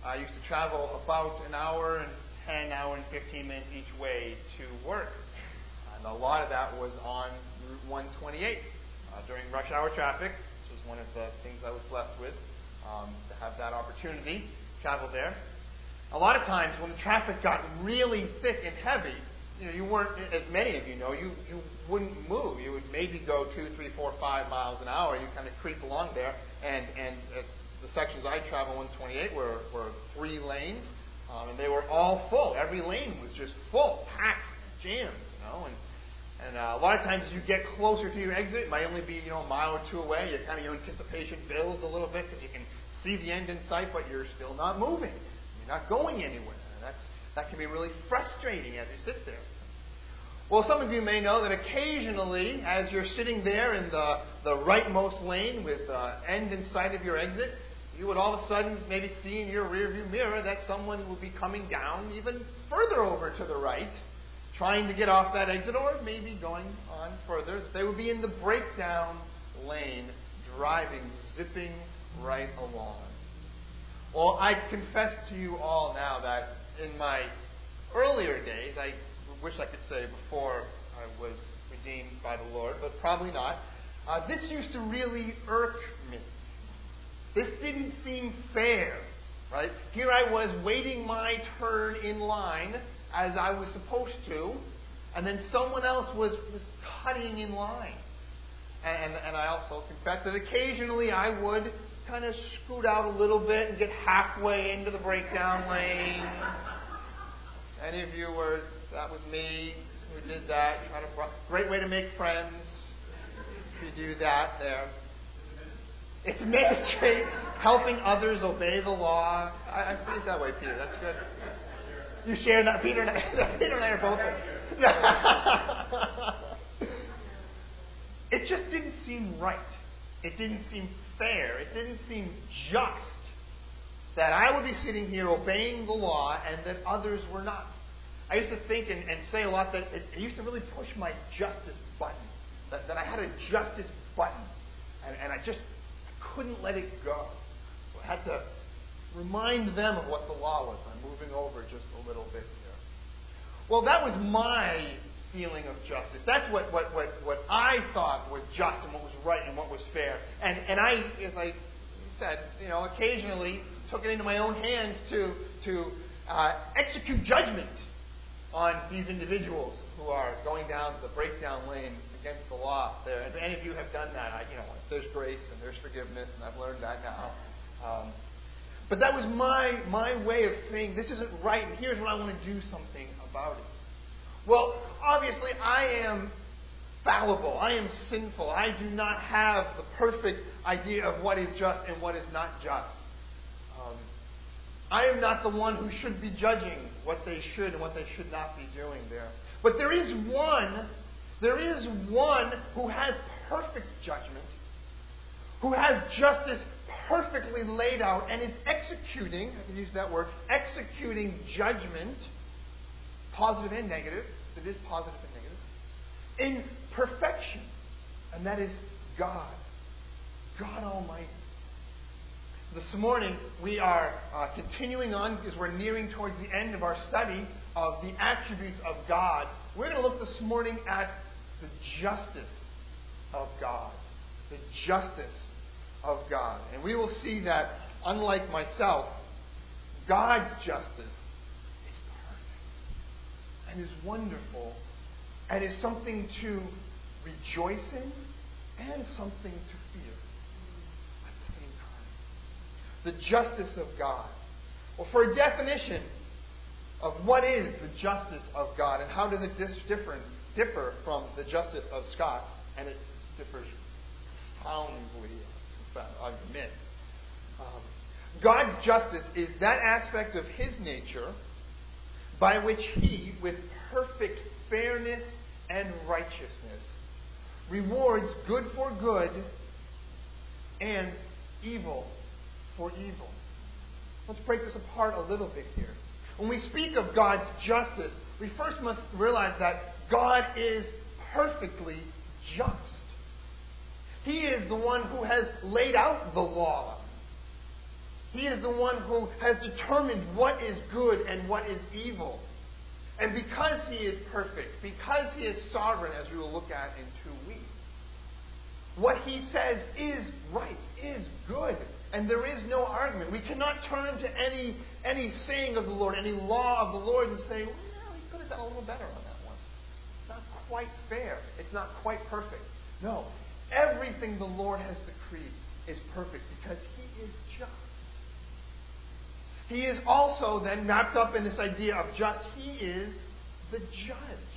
I used to travel about an hour and 10, hour and 15 minutes each way to work. And a lot of that was on Route 128 during rush hour traffic, which was one of the things I was blessed with, to have that opportunity to travel there. A lot of times when the traffic got really thick and heavy, you weren't, as many of you know, you wouldn't move. You would maybe go 2, 3, 4, 5 miles an hour. You kind of creep along there. And the sections I traveled 128 were 3 lanes, and they were all full. Every lane was just full, packed, jammed, And a lot of times as you get closer to your exit, it might only be a mile or 2 away. Your anticipation builds a little bit because you can see the end in sight, but you're still not moving. You're not going anywhere. And that can be really frustrating as you sit there. Well, some of you may know that occasionally, as you're sitting there in the rightmost lane with the end in sight of your exit, you would all of a sudden maybe see in your rearview mirror that someone would be coming down even further over to the right, trying to get off that exit, or maybe going on further. They would be in the breakdown lane, driving, zipping right along. Well, I confess to you all now that in my earlier days, I wish I could say before I was redeemed by the Lord, but probably not, this used to really irk me. This didn't seem fair, right? Here I was waiting my turn in line as I was supposed to, and then someone else was cutting in line. And I also confess that occasionally I would kind of scoot out a little bit and get halfway into the breakdown lane. Any of you that was me who did that. Great way to make friends if you do that there. It's ministry, helping others obey the law. I see it that way, Peter. That's good. You share that, Peter and I. Peter and I are both. It just didn't seem right. It didn't seem fair. It didn't seem just that I would be sitting here obeying the law and that others were not. I used to think and say a lot that it used to really push my justice button. That I had a justice button. And I couldn't let it go. So I had to remind them of what the law was by moving over just a little bit here. Well, that was my feeling of justice. That's what I thought was just and what was right and what was fair. And I, as I said, occasionally took it into my own hands to execute judgment on these individuals who are going down the breakdown lane against the law there. And if any of you have done that, there's grace and there's forgiveness, and I've learned that now. But that was my way of saying, this isn't right, and here's what I want to do something about it. Well, obviously, I am fallible. I am sinful. I do not have the perfect idea of what is just and what is not just. I am not the one who should be judging what they should and what they should not be doing there. But there is one who has perfect judgment, who has justice perfectly laid out and is executing, I can use that word, executing judgment, positive and negative, it is positive and negative, in perfection. And that is God. God Almighty. This morning, we are continuing on because we're nearing towards the end of our study of the attributes of God. We're going to look this morning at the justice of God. The justice of God. And we will see that, unlike myself, God's justice is perfect and is wonderful and is something to rejoice in and something to fear. The justice of God. Well, for a definition of what is the justice of God and how does it differ from the justice of Scott, and it differs profoundly, I admit. God's justice is that aspect of His nature by which He, with perfect fairness and righteousness, rewards good for good and evil for evil. Let's break this apart a little bit here. When we speak of God's justice, we first must realize that God is perfectly just. He is the one who has laid out the law. He is the one who has determined what is good and what is evil. And because he is perfect, because he is sovereign, as we will look at in 2 weeks, what he says is right, is good, and there is no argument. We cannot turn to any saying of the Lord, any law of the Lord, and say, well, no, he could have done a little better on that one. It's not quite fair. It's not quite perfect. No, everything the Lord has decreed is perfect because he is just. He is also then wrapped up in this idea of just. He is the judge.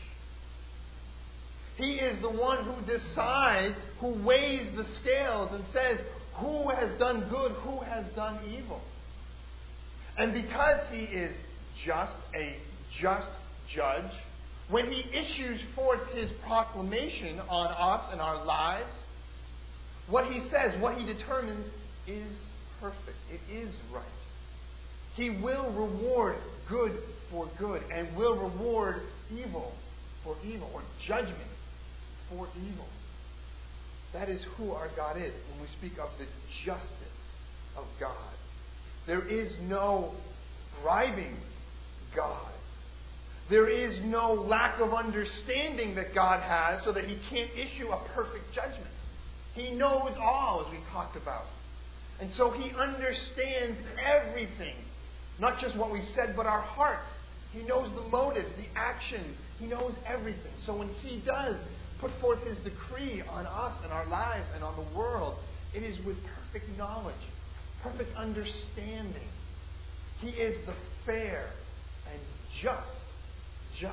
He is the one who decides, who weighs the scales and says who has done good, who has done evil. And because he is just, a just judge, when he issues forth his proclamation on us and our lives, what he says, what he determines is perfect. It is right. He will reward good for good and will reward evil for evil, or judgment for evil. That is who our God is when we speak of the justice of God. There is no bribing God. There is no lack of understanding that God has so that he can't issue a perfect judgment. He knows all, as we talked about. And so he understands everything. Not just what we've said, but our hearts. He knows the motives, the actions. He knows everything. So when he does put forth his decree on us and our lives and on the world, it is with perfect knowledge, perfect understanding. He is the fair and just judge.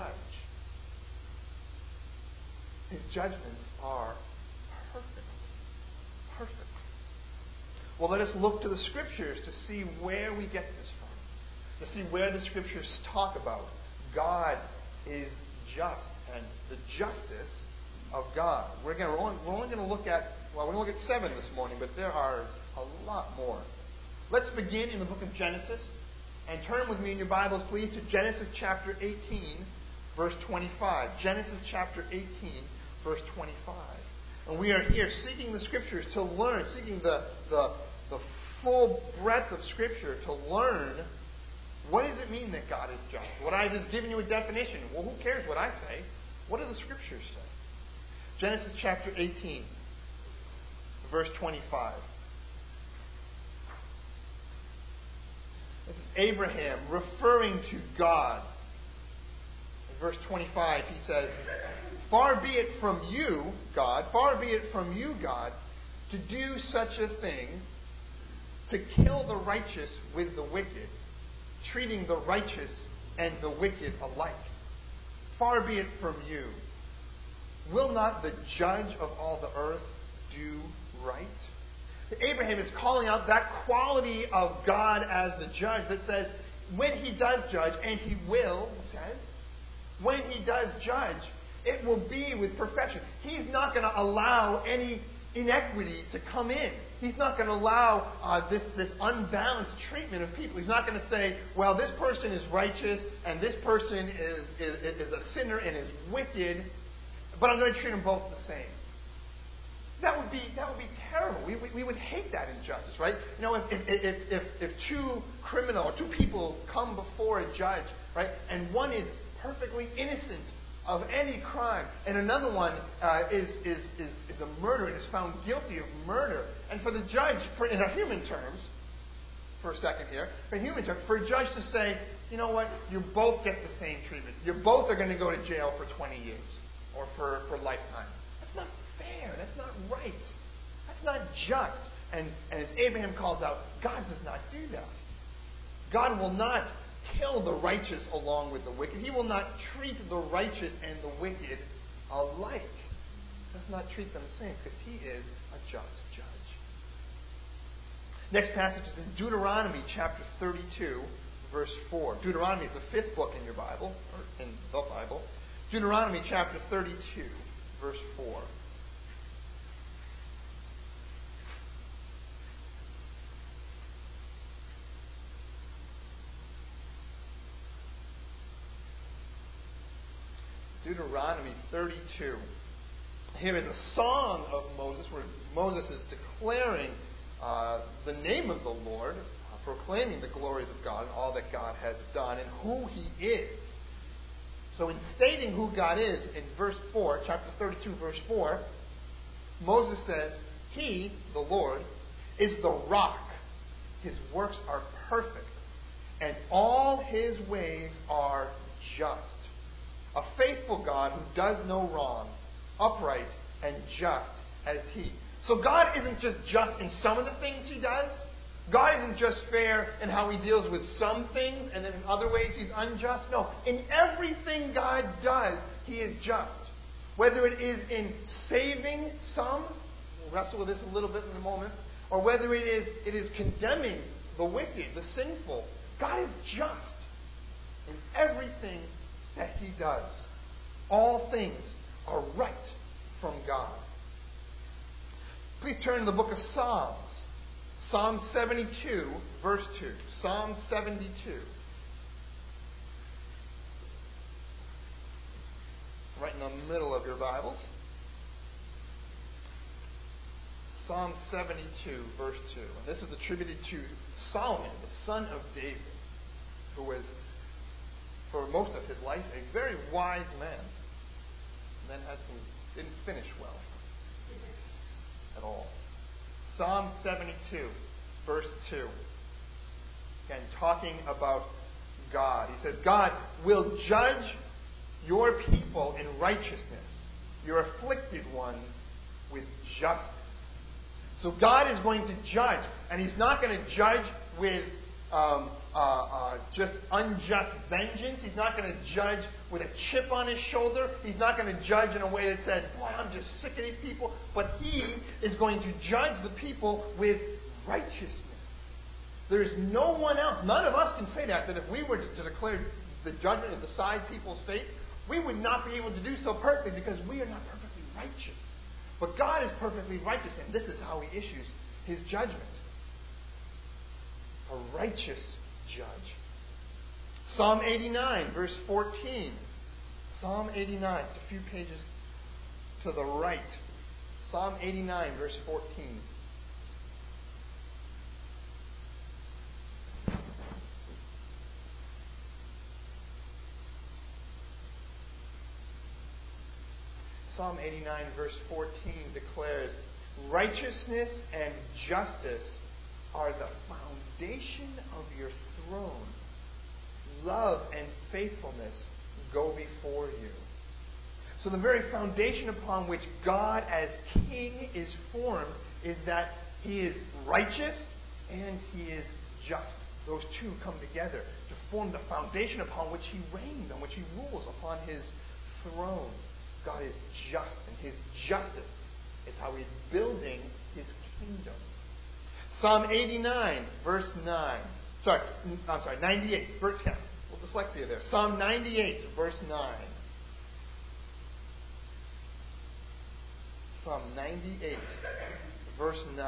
His judgments are perfect. Perfect. Well, let us look to the Scriptures to see where we get this from. To see where the Scriptures talk about God is just and the justice of God. We're only going to look at, we're going to look at 7 this morning, but there are a lot more. Let's begin in the book of Genesis, and turn with me in your Bibles, please, to Genesis chapter 18, verse 25. Genesis chapter 18, verse 25. And we are here seeking the Scriptures to learn, seeking the full breadth of Scripture to learn, what does it mean that God is just? What I've just given you a definition. Well, who cares what I say? What do the Scriptures say? Genesis chapter 18, verse 25. This is Abraham referring to God. In verse 25, he says, "Far be it from you, God, far be it from you, God, to do such a thing, to kill the righteous with the wicked, treating the righteous and the wicked alike. Far be it from you. Will not the judge of all the earth do right?" Abraham is calling out that quality of God as the judge that says, when he does judge, and he will, he says, when he does judge, it will be with perfection. He's not going to allow any inequity to come in. He's not going to allow this unbalanced treatment of people. He's not going to say, well, this person is righteous and this person is a sinner and is wicked, but I'm going to treat them both the same. That would be terrible. We would hate that injustice, right? You know, if two criminal or two people come before a judge, right, and one is perfectly innocent of any crime, and another one is a murderer and is found guilty of murder, and for the judge, in our human terms, for a second here, for a judge to say, you know what, you both get the same treatment. You both are going to go to jail for 20 years or for lifetime. That's not fair. That's not right. That's not just. And as Abraham calls out, God does not do that. God will not kill the righteous along with the wicked. He will not treat the righteous and the wicked alike. He does not treat them the same because he is a just judge. Next passage is in Deuteronomy chapter 32, verse 4. Deuteronomy is the 5th book in your Bible, or in the Bible. Deuteronomy chapter 32, verse 4. Deuteronomy 32. Here is a song of Moses where Moses is declaring the name of the Lord proclaiming the glories of God and all that God has done and who he is. So in stating who God is, in verse 4, chapter 32, verse 4, Moses says, He, the Lord, is the rock. His works are perfect, and all his ways are just. A faithful God who does no wrong, upright and just as he. So God isn't just in some of the things he does. God isn't just fair in how he deals with some things, and then in other ways he's unjust. No, in everything God does, he is just. Whether it is in saving some, we'll wrestle with this a little bit in a moment, or whether it is condemning the wicked, the sinful. God is just in everything that he does. All things are right from God. Please turn to the book of Psalms. Psalm 72, verse 2. Psalm 72. Right in the middle of your Bibles. Psalm 72, verse 2. And this is attributed to Solomon, the son of David, who was, for most of his life, a very wise man. And then didn't finish well at all. Psalm 72, verse 2. Again, talking about God. He says, God will judge your people in righteousness, your afflicted ones with justice. So God is going to judge, and he's not going to judge with just unjust vengeance. He's not going to judge with a chip on his shoulder. He's not going to judge in a way that says, boy, I'm just sick of these people. But he is going to judge the people with righteousness. There's no one else. None of us can say that if we were to declare the judgment and decide people's fate, we would not be able to do so perfectly because we are not perfectly righteous. But God is perfectly righteous, and this is how he issues his judgment. A righteous judge. Psalm 89, verse 14. Psalm 89. It's a few pages to the right. Psalm 89, verse 14. Psalm 89, verse 14 declares, righteousness and justice are the foundation of your throne. Love and faithfulness go before you. So the very foundation upon which God as king is formed is that he is righteous and he is just. Those two come together to form the foundation upon which he reigns, on which he rules, upon his throne. God is just, and his justice is how he's building his kingdom. Psalm 89, verse 9. 98. Verse, yeah, a little dyslexia there. Psalm 98, verse 9. Psalm 98, verse 9.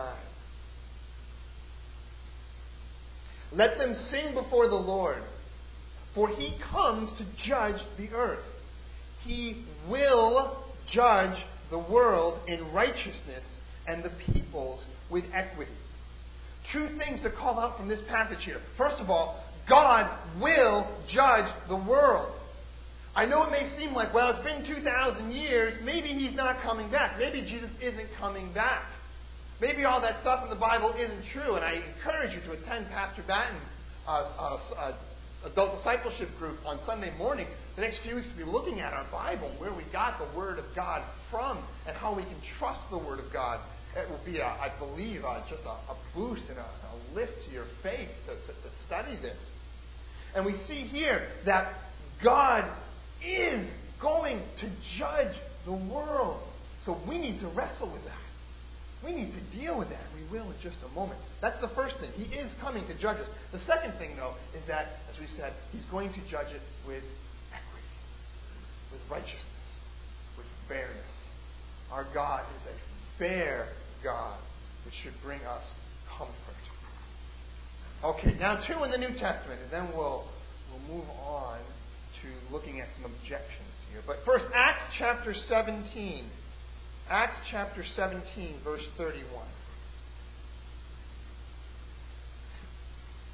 Let them sing before the Lord, for he comes to judge the earth. He will judge the world in righteousness and the peoples with equity. Two things to call out from this passage here. First of all, God will judge the world. I know it may seem like, well, it's been 2,000 years. Maybe he's not coming back. Maybe Jesus isn't coming back. Maybe all that stuff in the Bible isn't true. And I encourage you to attend Pastor Batten's adult discipleship group on Sunday morning. The next few weeks we'll be looking at our Bible, where we got the Word of God from, and how we can trust the Word of God. It will be, I believe, just a boost and a lift to your faith to study this. And we see here that God is going to judge the world. So we need to wrestle with that. We need to deal with that. We will in just a moment. That's the first thing. He is coming to judge us. The second thing, though, is that, as we said, he's going to judge it with equity, with righteousness, with fairness. Our God is a fair God, which should bring us comfort. Okay, now two in the New Testament, and then we'll move on to looking at some objections here. But first, Acts chapter 17. Acts chapter 17, verse 31.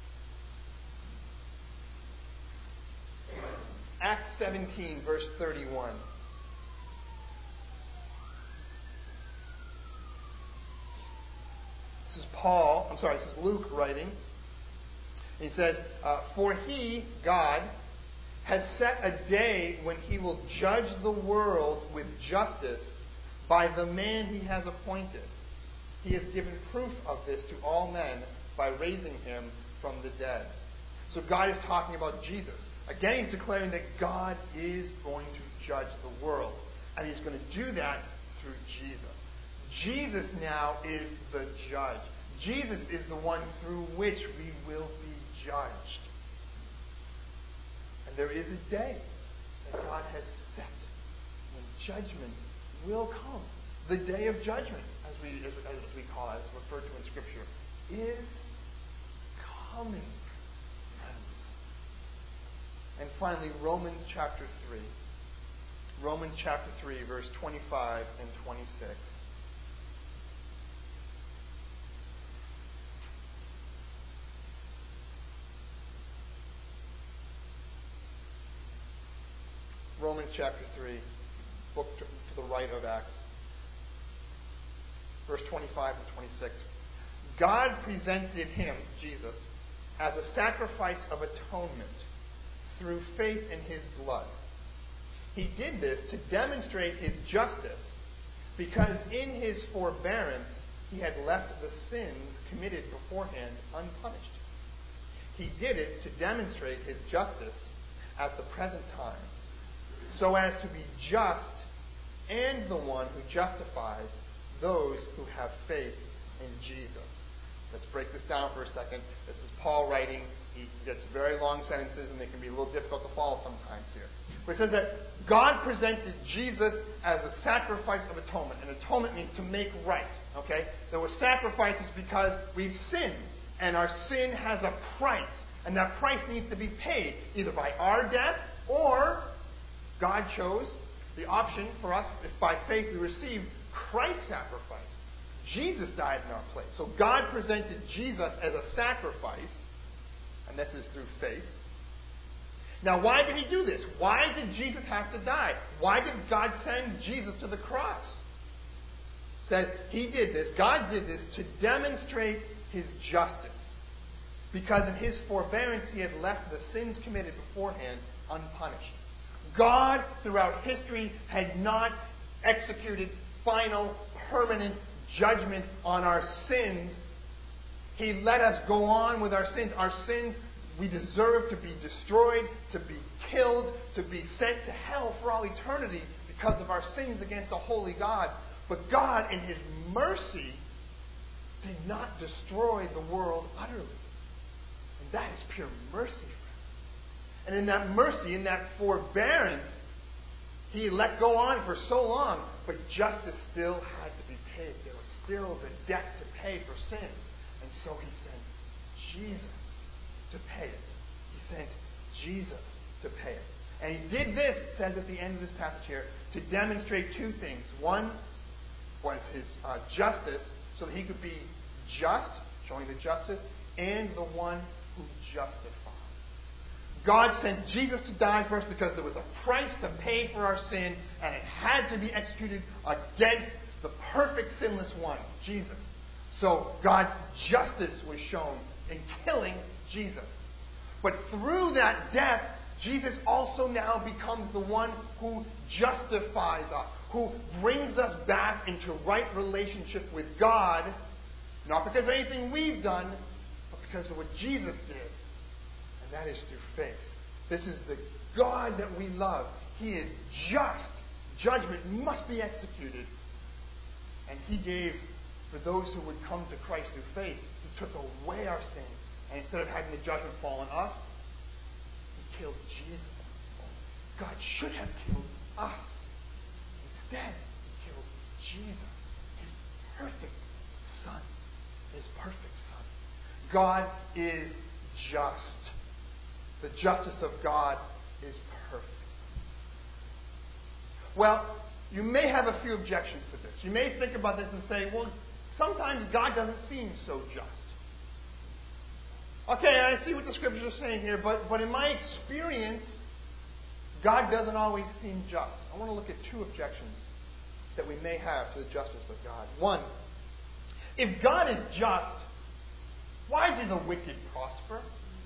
Acts 17, verse 31. This is Luke writing. He says, "For he, God, has set a day when he will judge the world with justice by the man he has appointed. He has given proof of this to all men by raising him from the dead." So God is talking about Jesus. Again, he's declaring that God is going to judge the world. And he's going to do that through Jesus. Jesus now is the judge. Jesus is the one through which we will be judged. And there is a day that God has set when judgment will come. The day of judgment, as we call it, as referred to in Scripture, is coming, friends. And finally, Romans chapter 3. Romans chapter 3, verse 25 and 26. Romans chapter 3, book to the right of Acts. Verse 25 and 26. God presented him, Jesus, as a sacrifice of atonement through faith in his blood. He did this to demonstrate his justice, because in his forbearance he had left the sins committed beforehand unpunished. He did it to demonstrate his justice at the present time, so as to be just and the one who justifies those who have faith in Jesus. Let's break this down for a second. This is Paul writing. He gets very long sentences, and they can be a little difficult to follow sometimes here. But it says that God presented Jesus as a sacrifice of atonement. And atonement means to make right. Okay? There were sacrifices because we've sinned, and our sin has a price. And that price needs to be paid, either by our death, or God chose the option for us, if by faith we receive Christ's sacrifice. Jesus died in our place. So God presented Jesus as a sacrifice, and this is through faith. Now, why did he do this? Why did Jesus have to die? Why did God send Jesus to the cross? It says he did this, God did this to demonstrate his justice, because in his forbearance he had left the sins committed beforehand unpunished. God, throughout history, had not executed final, permanent judgment on our sins. He let us go on with our sins. Our sins, we deserve to be destroyed, to be killed, to be sent to hell for all eternity because of our sins against the holy God. But God, in his mercy, did not destroy the world utterly. And that is pure mercy. And in that mercy, in that forbearance, he let go on for so long, but justice still had to be paid. There was still the debt to pay for sin. And so he sent Jesus to pay it. He sent Jesus to pay it. And he did this, it says at the end of this passage here, to demonstrate two things. One was his justice, so that he could be just, showing the justice, and the one who justifies. God sent Jesus to die for us because there was a price to pay for our sin, and it had to be executed against the perfect sinless one, Jesus. So God's justice was shown in killing Jesus. But through that death, Jesus also now becomes the one who justifies us, who brings us back into right relationship with God, not because of anything we've done, but because of what Jesus did. And that is through faith. This is the God that we love. He is just. Judgment must be executed. And he gave, for those who would come to Christ through faith, he took away our sins. And instead of having the judgment fall on us, he killed Jesus. God should have killed us. Instead, he killed Jesus, his perfect Son. His perfect Son. God is just. The justice of God is perfect. Well, you may have a few objections to this. You may think about this and say, well, sometimes God doesn't seem so just. Okay, I see what the scriptures are saying here, but in my experience, God doesn't always seem just. I want to look at two objections that we may have to the justice of God. One, if God is just, why do the wicked prosper?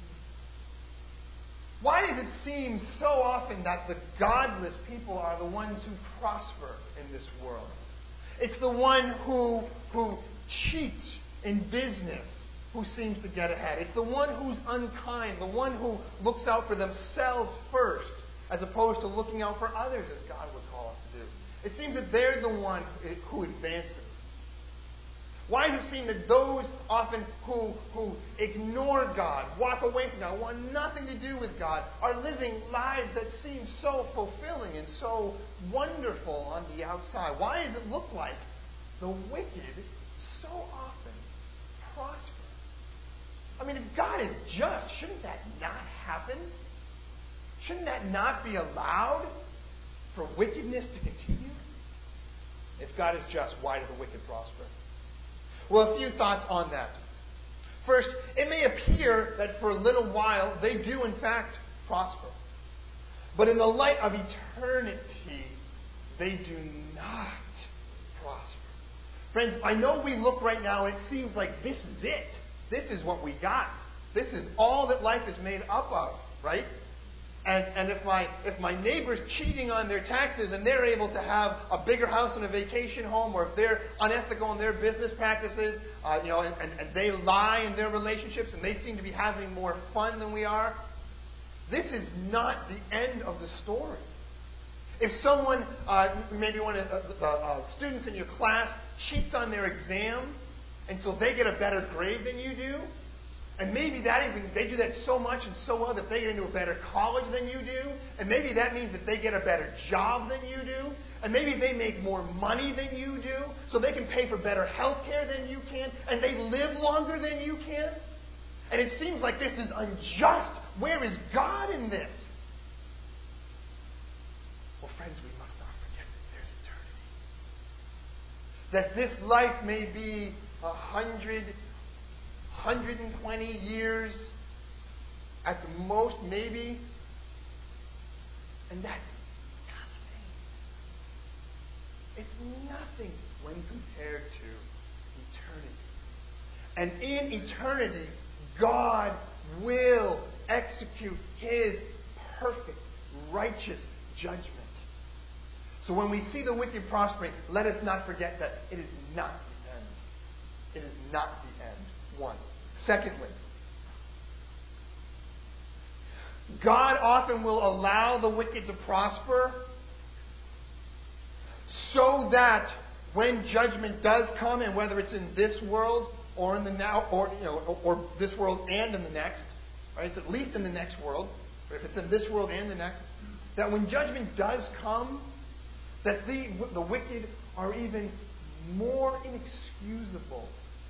Why does it seem so often that the godless people are the ones who prosper in this world? It's the one who cheats in business who seems to get ahead. It's the one who's unkind, the one who looks out for themselves first, as opposed to looking out for others, as God would call us to do. It seems that they're the one who advances. Why does it seem that those often who ignore God, walk away from God, want nothing to do with God, are living lives that seem so fulfilling and so wonderful on the outside? Why does it look like the wicked so often prosper? I mean, if God is just, shouldn't that not happen? Shouldn't that not be allowed for wickedness to continue? If God is just, why do the wicked prosper? Well, a few thoughts on that. First, it may appear that for a little while they do in fact prosper. But in the light of eternity, they do not prosper. Friends, I know we look right now and it seems like this is it. This is what we got. This is all that life is made up of, right? And if my neighbor's cheating on their taxes and they're able to have a bigger house and a vacation home, or if they're unethical in their business practices, and they lie in their relationships and they seem to be having more fun than we are, this is not the end of the story. If someone, maybe one of the students in your class, cheats on their exam, and so they get a better grade than you do, and maybe they do that so much and so well that they get into a better college than you do. And maybe that means that they get a better job than you do. And maybe they make more money than you do, so they can pay for better health care than you can. And they live longer than you can. And it seems like this is unjust. Where is God in this? Well, friends, we must not forget that there's eternity. That this life may be 120 years at the most, maybe. And that's nothing. It's nothing when compared to eternity. And in eternity, God will execute His perfect, righteous judgment. So when we see the wicked prospering, let us not forget that it is not the end. It is not the end. One. Secondly, God often will allow the wicked to prosper so that when judgment does come, and whether it's in this world or in the now, or this world and in the next, right? It's at least in the next world, but if it's in this world and the next, that when judgment does come, that the wicked are even more inexcusable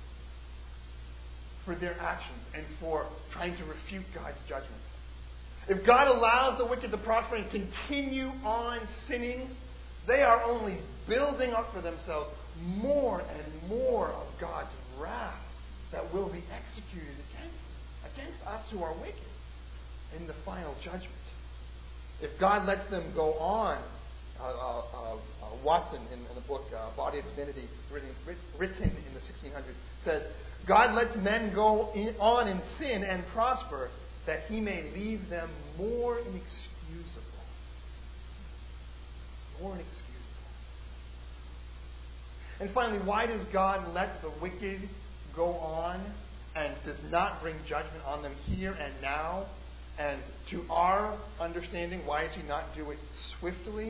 for their actions and for trying to refute God's judgment. If God allows the wicked to prosper and continue on sinning, they are only building up for themselves more and more of God's wrath that will be executed against us who are wicked in the final judgment. If God lets them go on, Watson in the book Body of Divinity, written in the 1600s, says, God lets men go on in sin and prosper that He may leave them more inexcusable. More inexcusable. And finally, why does God let the wicked go on and does not bring judgment on them here and now? And to our understanding, why does He not do it swiftly?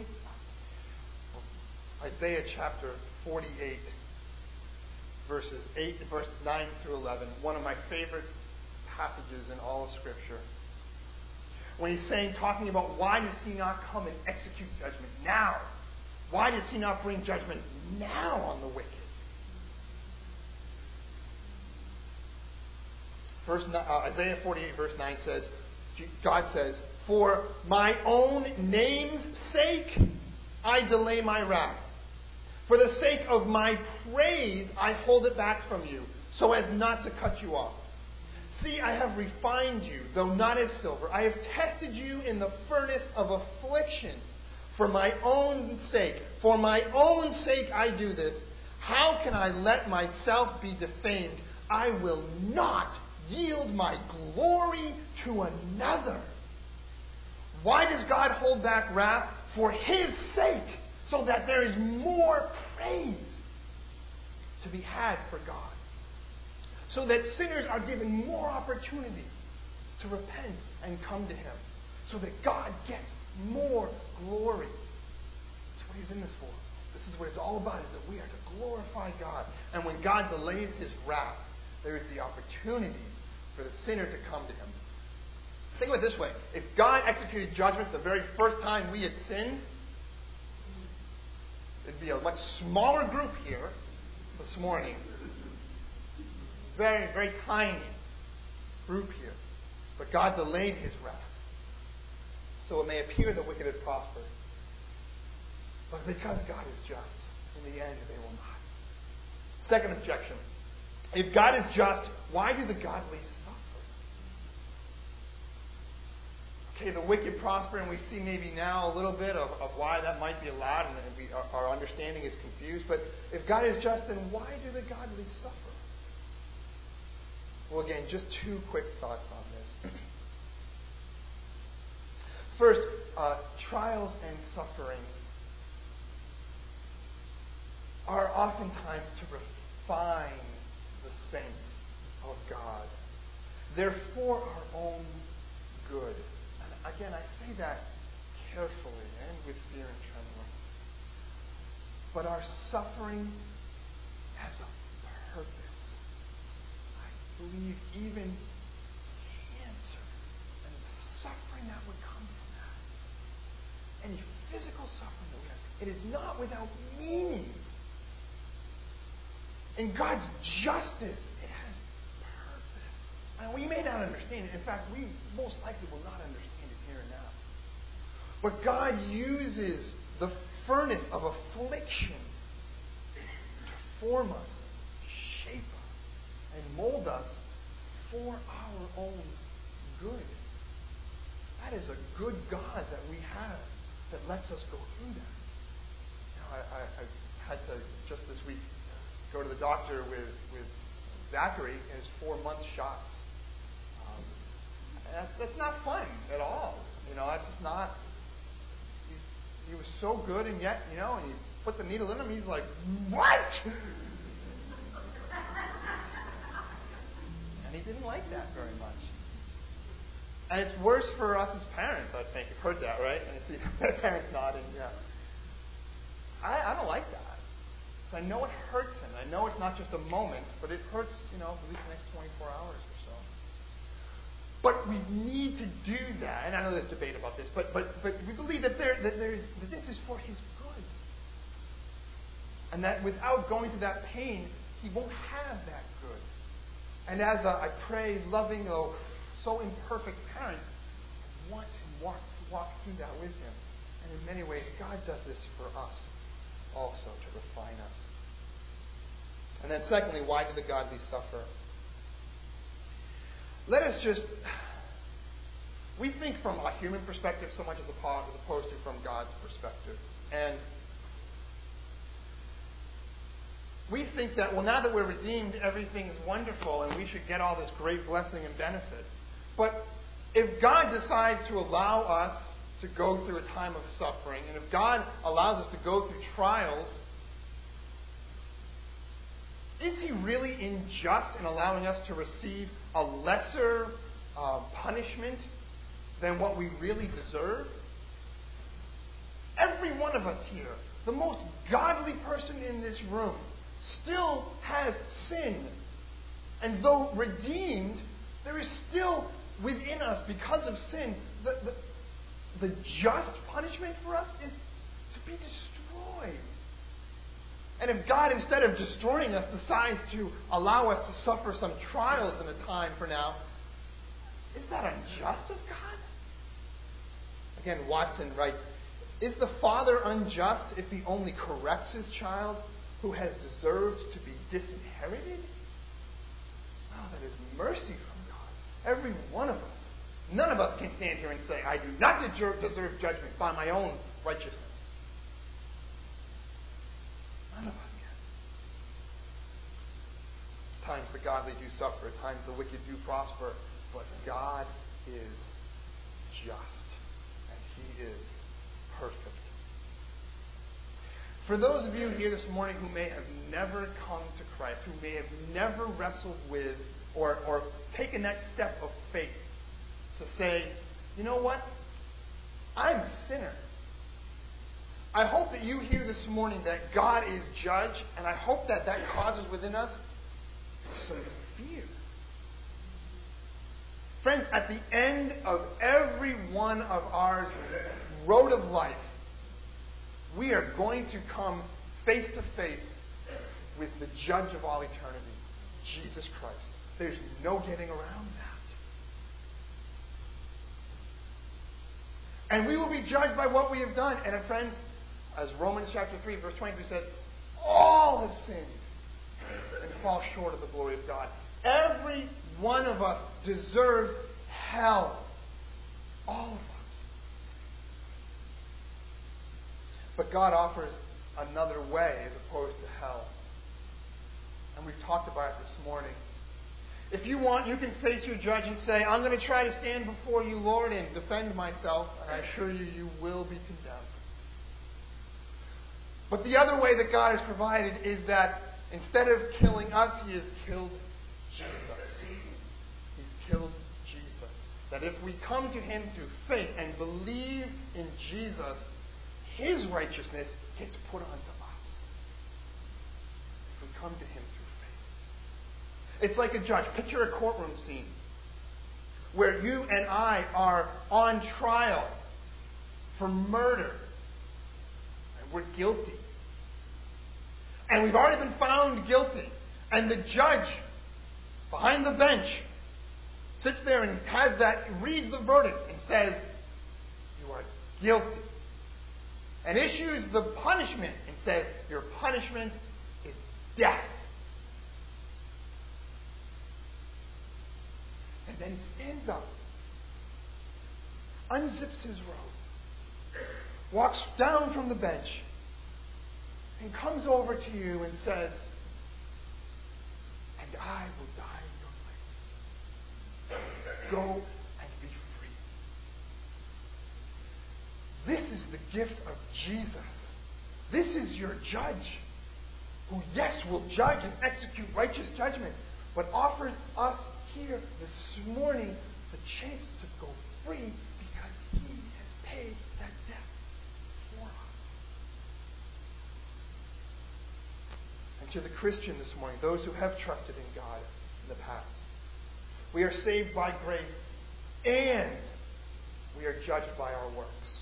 Isaiah chapter 48, verses 9 through 11, one of my favorite passages in all of Scripture. When he's talking about why does He not come and execute judgment now? Why does He not bring judgment now on the wicked? Isaiah 48, verse 9 says, God says, for my own name's sake, I delay my wrath. For the sake of my praise, I hold it back from you, so as not to cut you off. See, I have refined you, though not as silver. I have tested you in the furnace of affliction. For my own sake I do this. How can I let myself be defamed? I will not yield my glory to another. Why does God hold back wrath? For his sake, so that there is more praise to be had for God. So that sinners are given more opportunity to repent and come to him. So that God gets more glory. That's what he's in this for. This is what it's all about, is that we are to glorify God. And when God delays his wrath, there is the opportunity for the sinner to come to him. Think of it this way. If God executed judgment the very first time we had sinned, it'd be a much smaller group here this morning. Very, very tiny group here. But God delayed his wrath. So it may appear the wicked had prospered. But because God is just, in the end they will not. Second objection. If God is just, why do the godly suffer? Okay, the wicked prosper, and we see maybe now a little bit of why that might be allowed, and our understanding is confused. But if God is just, then why do the godly suffer? Well, again, just two quick thoughts on this. First, trials and suffering are oftentimes to refine the saints of God. They're for our own good. And again, I say that carefully and with fear and trembling. But our suffering has a purpose. I believe even cancer and the suffering that would come from that, any physical suffering that we have, it is not without meaning. In God's justice, it has purpose. And we may not understand it. In fact, we most likely will not understand it here and now. But God uses the furnace of affliction to form us, shape us, and mold us for our own good. That is a good God that we have that lets us go through that. I had to, just this week, go to the doctor with Zachary and his 4-month shots. And that's not fun at all. That's just not. He was so good, and yet, and you put the needle in him, he's like, what? And he didn't like that very much. And it's worse for us as parents, I think. You've heard that, right? And I see my parents nodding, yeah. I don't like that. I know it hurts him. I know it's not just a moment, but it hurts, at least the next 24 hours or so. But we need to do that. And I know there's debate about this, but we believe that this is for his good. And that without going through that pain, he won't have that good. And as I pray, loving, though so imperfect parent, I want to walk through that with him. And in many ways, God does this for us also, to refine us. And then secondly, why do the godly suffer? Let us we think from a human perspective so much as opposed to from God's perspective. And we think that, now that we're redeemed, everything's wonderful and we should get all this great blessing and benefit. But if God decides to allow us to go through a time of suffering, and if God allows us to go through trials, is he really unjust in allowing us to receive a lesser punishment than what we really deserve? Every one of us here, the most godly person in this room, still has sin. And though redeemed, there is still within us, because of sin, the just punishment for us is to be destroyed. And if God, instead of destroying us, decides to allow us to suffer some trials in a time for now, is that unjust of God? Again, Watson writes, is the father unjust if he only corrects his child who has deserved to be disinherited? Oh, that is mercy from God. Every one of us. None of us can stand here and say, I do not deserve judgment by my own righteousness. None of us can. At times the godly do suffer. At times the wicked do prosper. But God is just. And He is perfect. For those of you here this morning who may have never come to Christ, who may have never wrestled with or taken that step of faith to say, you know what? I'm a sinner. I hope that you hear this morning that God is judge, and I hope that that causes within us some fear. Friends, at the end of every one of our road of life, we are going to come face to face with the judge of all eternity, Jesus Christ. There's no getting around that. And we will be judged by what we have done. And friends, as Romans chapter 3, verse 23 said, all have sinned and fall short of the glory of God. Every one of us deserves hell. All of us. But God offers another way as opposed to hell. And we've talked about it this morning. If you want, you can face your judge and say, I'm going to try to stand before you, Lord, and defend myself. And I assure you, you will be condemned. But the other way that God has provided is that instead of killing us, He has killed Jesus. He's killed Jesus. That if we come to Him through faith and believe in Jesus, His righteousness gets put onto us. If we come to Him through faith. It's like a judge. Picture a courtroom scene where you and I are on trial for murder. And we're guilty. And we've already been found guilty. And the judge behind the bench sits there and reads the verdict and says, you are guilty. And issues the punishment and says, your punishment is death. And then he stands up, unzips his robe, walks down from the bench, and comes over to you and says, and I will die in your place. Go and be free. This is the gift of Jesus. This is your judge, who, yes, will judge and execute righteous judgment, but offers us here this morning the chance to go free because He has paid that debt for us. And to the Christian this morning, those who have trusted in God in the past, we are saved by grace and we are judged by our works.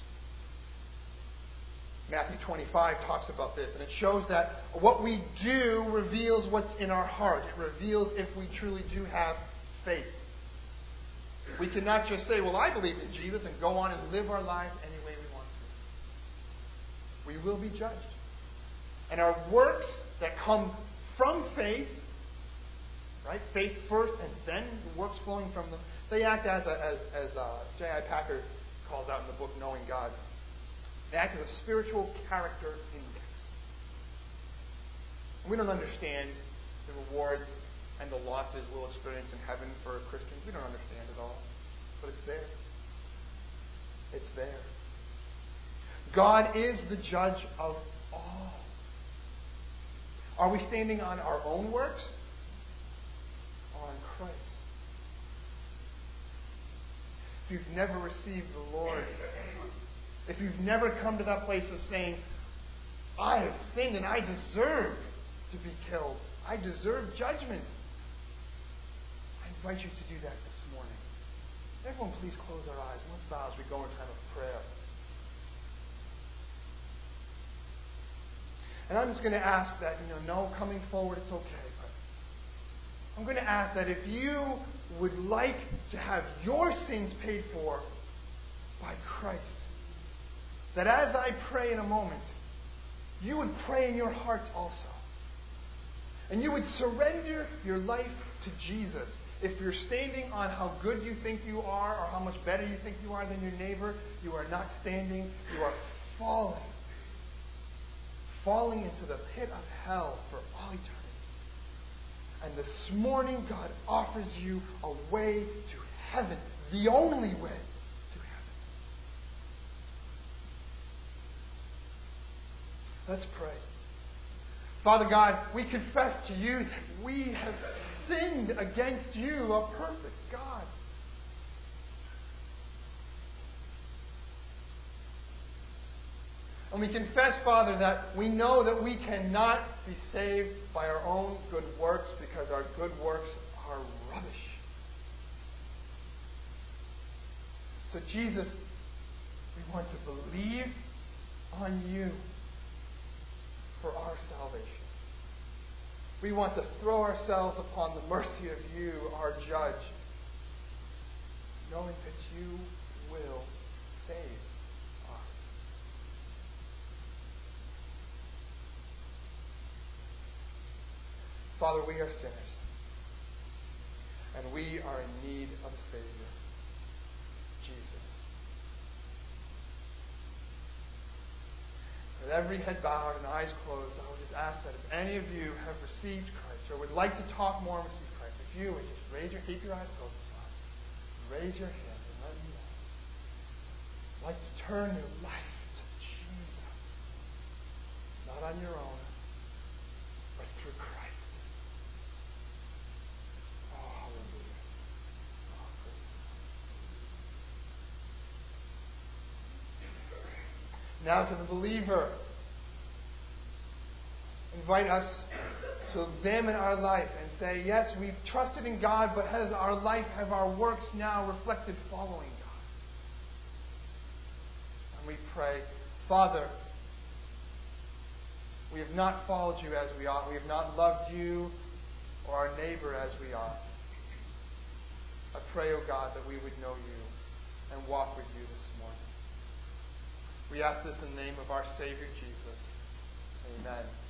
Matthew 25 talks about this, and it shows that what we do reveals what's in our heart. It reveals if we truly do have faith. We cannot just say, well, I believe in Jesus, and go on and live our lives any way we want to. We will be judged. And our works that come from faith, right? Faith first and then the works flowing from them, they act as J.I. Packer calls out in the book Knowing God. They act as a spiritual character index. We don't understand the rewards and the losses we'll experience in heaven for Christians. We don't understand it all. But it's there. It's there. God is the judge of all. Are we standing on our own works or on Christ? If you've never received the Lord, if you've never come to that place of saying, I have sinned and I deserve to be killed, I deserve judgment, I invite you to do that this morning. Everyone please close our eyes and let's bow as we go in time of prayer. And I'm just going to ask that, no, coming forward, it's okay. But I'm going to ask that if you would like to have your sins paid for by Christ, that as I pray in a moment, you would pray in your hearts also. And you would surrender your life to Jesus. If you're standing on how good you think you are or how much better you think you are than your neighbor, you are not standing. You are falling. Falling into the pit of hell for all eternity. And this morning, God offers you a way to heaven. The only way to heaven. Let's pray. Father God, we confess to you that we have sinned against you, a perfect God. And we confess, Father, that we know that we cannot be saved by our own good works because our good works are rubbish. So, Jesus, we want to believe on you for our salvation. We want to throw ourselves upon the mercy of you, our judge, knowing that you will save us. Father, we are sinners, and we are in need of a Savior, Jesus. With every head bowed and eyes closed, I would just ask that if any of you have received Christ or would like to talk more and receive Christ, if you would just keep your eyes closed, raise your hand and let me know. I'd like to turn your life to Jesus, not on your own, but through Christ. Oh, hallelujah. Oh, praise God. Now to the believer, invite us to examine our life and say, yes, we've trusted in God, but has our life, have our works now reflected following God? And we pray, Father, we have not followed you as we ought. We have not loved you or our neighbor as we ought. I pray, O God, that we would know you and walk with you this morning. We ask this in the name of our Savior, Jesus. Amen.